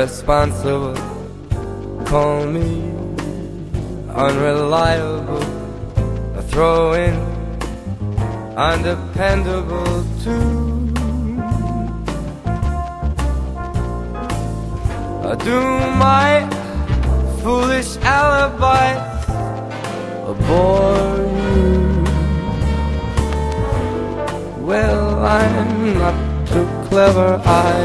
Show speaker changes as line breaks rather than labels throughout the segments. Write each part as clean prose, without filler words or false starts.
irresponsible. Call me unreliable, a throw-in, undependable too. Do my foolish alibis bore you? Well, I'm not too clever,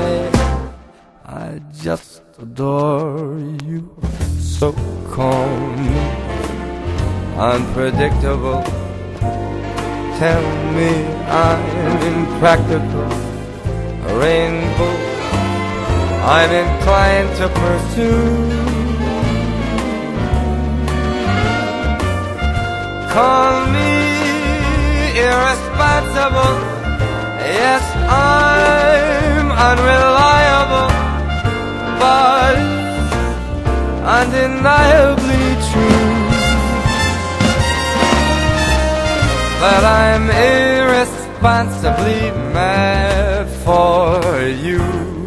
I just adore you. So calm, unpredictable. Tell me I'm impractical, a rainbow I'm inclined to pursue. Call me irresponsible, yes, I'm unreliable, but undeniably true that I'm irresponsibly mad for you.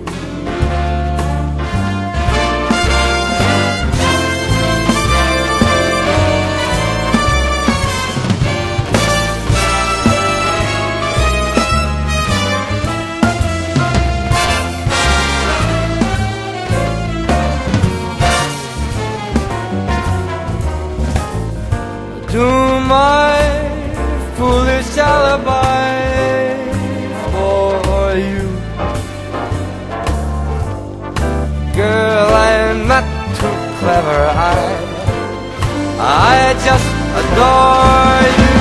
Do my foolish alibi for you. Girl, I'm not too clever, I just adore you.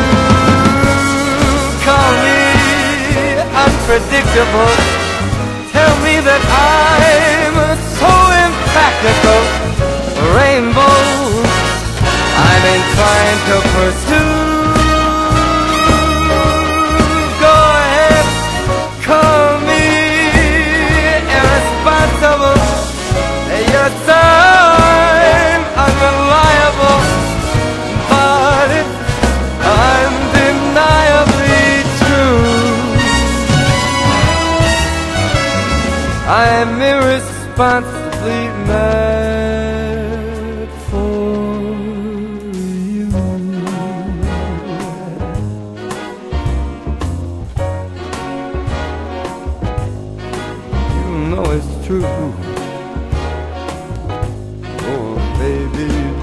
Call me unpredictable, tell me that I'm so impractical. Rainbow I'm inclined to pursue. Go ahead, call me irresponsible. Yes, I'm unreliable, but it's undeniably true. I'm irresponsibly mad for you. You know it's true. Oh, baby.